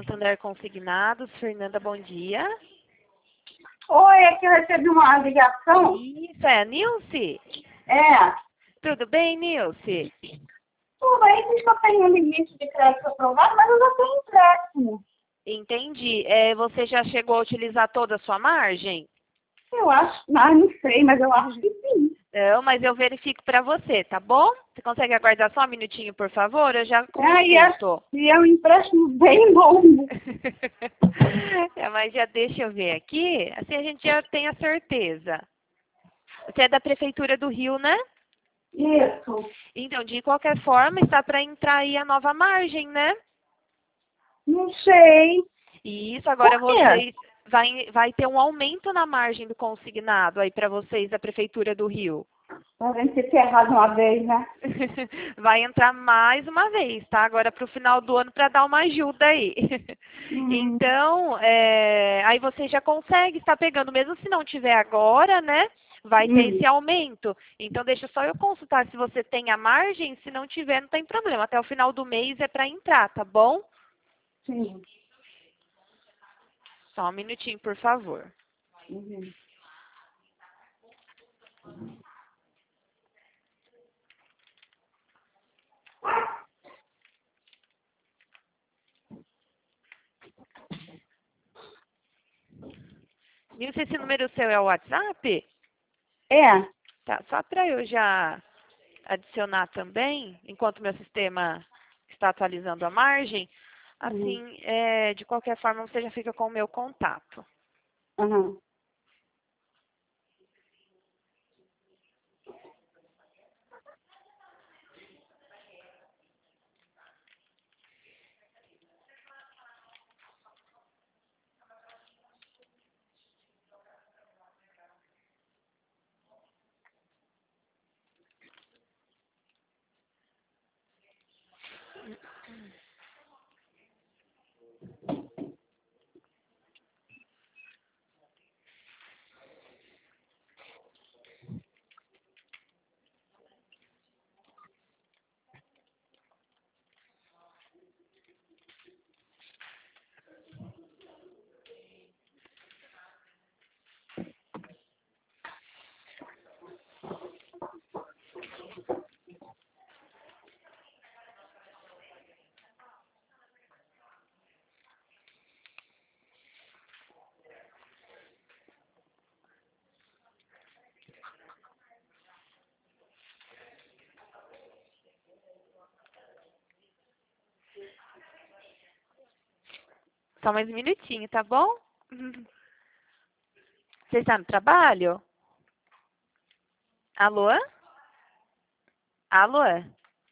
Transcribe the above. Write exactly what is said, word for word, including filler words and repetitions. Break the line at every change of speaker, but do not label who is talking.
Santander Consignados. Fernanda, bom dia.
Oi, é que eu recebi uma ligação.
Isso, é a Nilce?
É.
Tudo bem, Nilce?
Tudo aí diz que eu tenho um limite de crédito aprovado, mas eu já tenho empréstimo.
Entendi. É, você já chegou a utilizar toda a sua margem?
Eu acho, ah, não sei, mas eu acho que sim.
Não, mas eu verifico para você, tá bom? Você consegue aguardar só um minutinho, por favor? Eu já
É, e é,
consulto.
e é um empréstimo bem longo.
É, mas já deixa eu ver aqui, assim a gente já tem a certeza. Você é da Prefeitura do Rio, né?
Isso.
Então, de qualquer forma, está para entrar aí a nova margem, né?
Não sei.
E isso agora
Por quê?
vocês vai, vai ter um aumento na margem do consignado aí para vocês da Prefeitura do Rio.
A gente ter errado uma vez, né?
Vai entrar mais uma vez, tá? Agora para o final do ano para dar uma ajuda aí.
Hum.
Então, é, aí você já consegue estar pegando, mesmo se não tiver agora, né? Vai ter
Hum.
esse aumento. Então, deixa só eu consultar se você tem a margem. Se não tiver, não tem problema. Até o final do mês é para entrar, tá bom?
Sim.
Só um minutinho, por favor.
Uhum.
Nilce, esse número seu é o WhatsApp?
É.
Tá, só para eu já adicionar também, enquanto meu sistema está atualizando a margem, assim,
Uhum.
é, de qualquer forma, você já fica com o meu contato.
Uhum.
Só mais um minutinho, tá bom? Você está no trabalho? Alô? Alô?